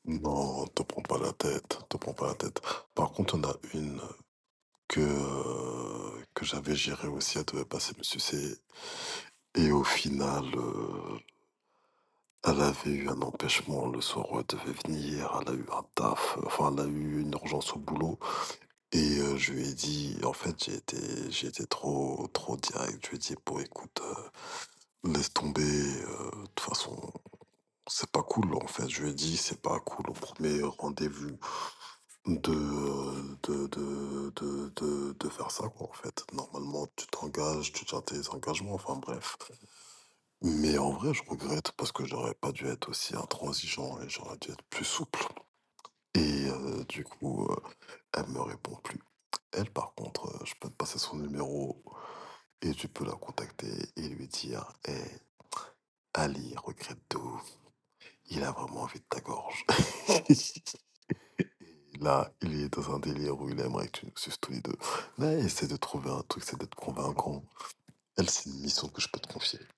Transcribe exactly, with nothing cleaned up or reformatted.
Non, te prends pas la tête, te prends pas la tête. Par contre, on a une que, heu, que j'avais gérée aussi, elle devait passer me sucer et au final, heu, elle avait eu un empêchement le soir où elle devait venir, elle a eu un taf, heu, enfin, elle a eu une urgence au boulot et heu, je lui ai dit en fait, j'ai été j'ai été trop trop direct. Je lui ai dit: «Bon écoute, heu, laisse tomber, heu, de toute façon, c'est pas cool», en fait. Je lui ai dit: «C'est pas cool au premier rendez-vous de, heu, de de de de de faire ça, quoi, en fait. Normalement, tu t'engages, tu tiens tes engagements», enfin bref. Mais en vrai, je regrette parce que j'aurais pas dû être aussi intransigeant et j'aurais dû être plus souple et heu, du coup, heu, elle me répond plus. Elle, par contre, heu, je peux te passer son numéro et tu peux la contacter et lui dire: «Hey, Ali regrette de ouf. Il a vraiment envie de ta gorge». Et là, il est dans un délire où il aimerait que tu nous suces tous les deux. Mais essaie de trouver un truc, essaie d'être convaincant. Elle, c'est une mission que je peux te confier.